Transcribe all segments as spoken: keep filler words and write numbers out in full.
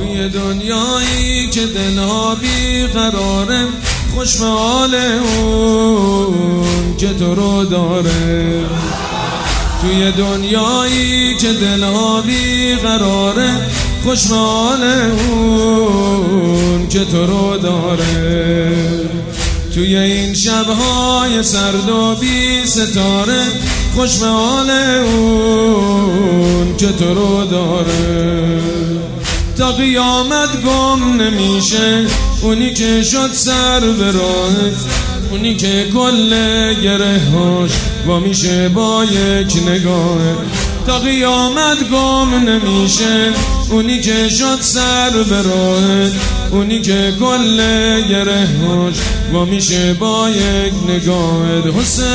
توی دنیایی که دلها بیقراره، خوش به حال اون که تو رو داره. توی دنیایی که دلها بیقراره، خوش به حال اون که تو رو داره. توی این شبهای سرد و بی ستاره، خوش به حال اون که تو رو داره. تا قیامت گم نمیشه اونی که شد سر به راهت، اونی که کل گره هاش با میشه با یک نگاه. تا قیامت گم نمیشه اونی که شد سر به راهت، اونی که کل گره هاش با میشه با یک نگاه. حسین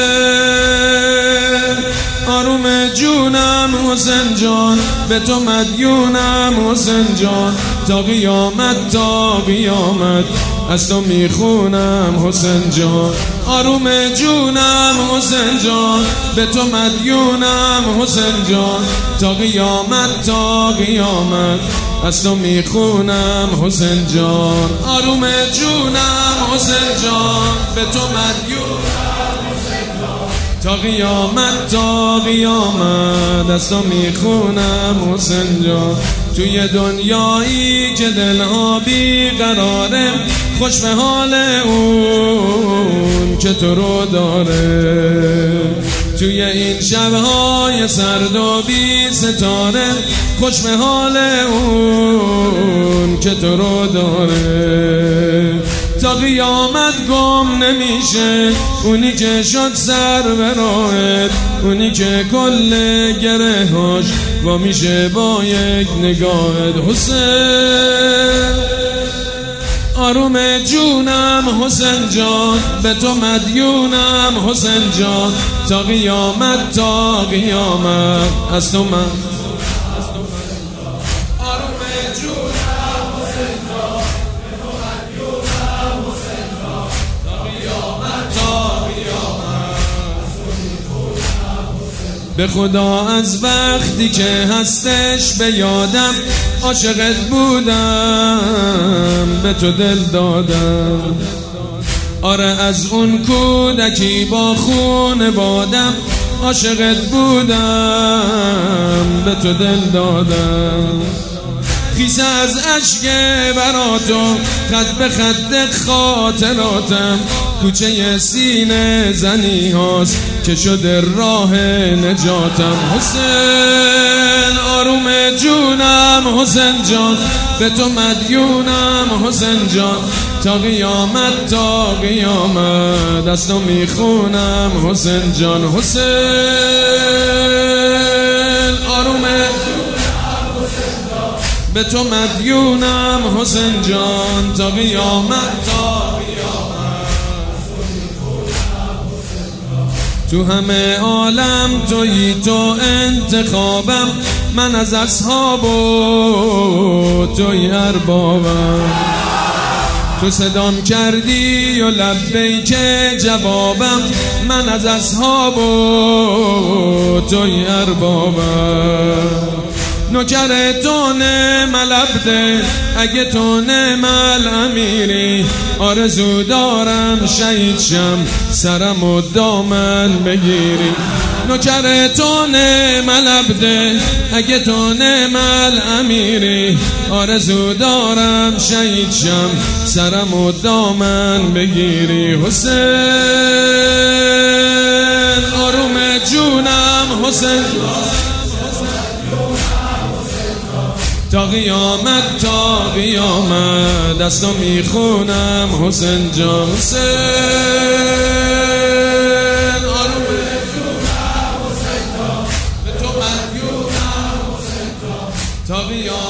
آروم جونم حسین جان، به تو مدیونم حسین جان. تا قیامت تا قیامت از تو میخونم حسین جان. آروم جونم حسین جان، به تو مدیونم حسین جان. تا قیامت تا قیامت از تو میخونم حسین جان. آروم جونم حسین جان، به تو مدیونم حسین جان. تا قیامت تا قیامت از تو میخونم حسین جان. توی دنیایی که دلها بیقراره، خوش به حال اون که تو رو داره. توی این شبهای سرد و بی ستاره، خوش به حال اون که تو رو داره. تا قیامت گم نمیشه اونی که شد سر به راهت، اونی که کل گره هاش با میشه با یک نگاهت. حسین آروم جونم حسین جان، به تو مدیونم حسین جان. تا قیامت تا قیامت از تو من. به خدا از وقتی که هستش به یادم، عاشقت بودم به تو دل دادم. آره از اون کودکی با خون بادم، عاشقت بودم به تو دل دادم. خیسه از عشق براتو خط به خط خاطراتم، کوچه سینه زنی هاست که شده راه نجاتم. حسین آروم جونم حسین جان، به تو مدیونم حسین جان. تا قیامت تا قیامت از تو میخونم حسین جان. حسین آروم به تو مدیونم حسین جان. تا قیامت تا تو همه عالم تویی تو انتخابم، من از اصحاب و توی اربابم. تو صدام کردی و لبیک جوابم، من از اصحاب و توی اربابم. نوکر تو نعم العبد اگه تو نعم الامیری، آرزو دارم شهید شم سرم و دامن بگیری. نوکر تو نعم العبد اگه تو نعم الامیری، آرزو دارم شهید شم سرم و دامن بگیری. حسین آروم جونم حسین، تا قیامت تا قیامت دستو میخونم حسین جان. حسین آروم جونم حسین جان، به تو مدیونم حسین جان. تا قیامت